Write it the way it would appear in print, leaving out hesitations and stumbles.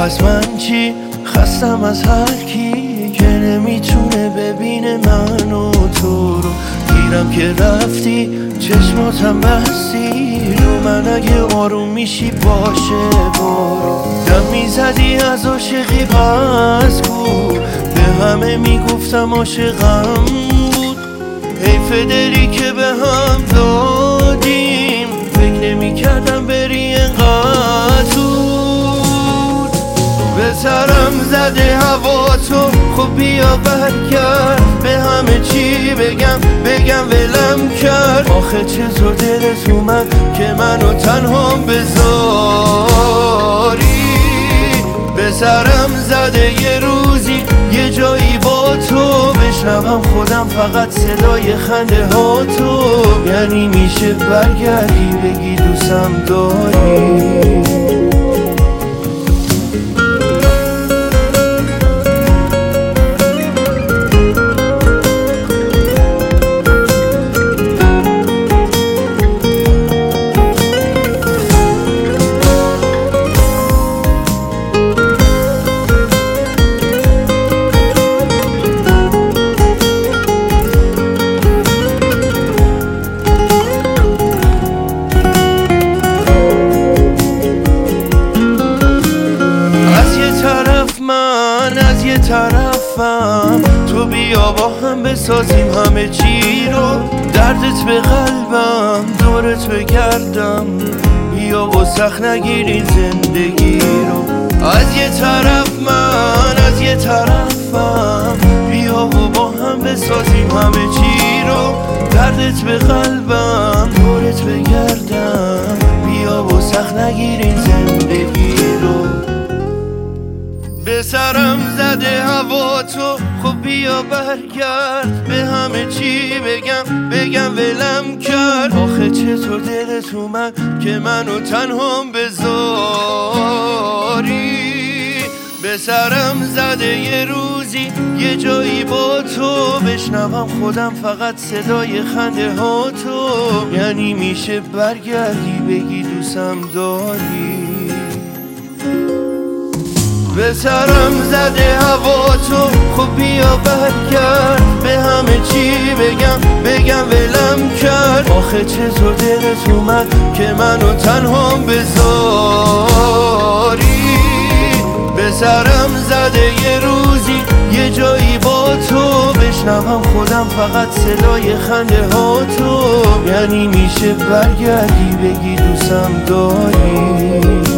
پس من چی؟ خستم از هر کی که نمیتونه ببینه من و تو رو. گیرم که رفتی چشماتم بستی رو من، اگه آروم میشی باشه برو. دم میزدی از عاشقی پس کو، به همه میگفتم عاشقم بود. حیف دلی که به هم دادیم، فکر نمیکردم بری انقدر دور. به سرم زده هوا تو، خب بیا برگرد. به همه چی بگم ولم کرد. آخه چطور دلت اومد که منو تنها بذاری؟ به سرم زده یه روزی یه جایی با تو بشنوم خودم فقط صدای خنده ها تو. یعنی میشه برگردی بگی دوستم داری؟ از یه طرفم تو، بیا با هم بسازیم همه چی رو. دردت به قلبم دورت بگردم، بیا و سخت نگیرین زندگی رو. از یه طرف من، از یه طرفم، بیا و با هم بسازیم همه چی رو. دردت به قلبم دورت بگردم، بیا و سخت نگیرین زندگی رو. به سرم زده هوا تو، خب بیا برگرد. به همه چی بگم ولم کرد. آخه چطور دلت اومد که منو تنها بذاری؟ به سرم زده یه روزی یه جایی با تو بشنوم خودم فقط صدای خنده ها تو. یعنی میشه برگردی بگی دوستم داری؟ به سرم زده هوا تو، خب بیا برگرد. به همه چی بگم ولم کرد. آخه چطور دلت اومد که منو تنها بذاری؟ به سرم زده یه روزی یه جایی با تو بشنوم خودم فقط صدای خنده ها تو. یعنی میشه برگردی بگی دوستم داری؟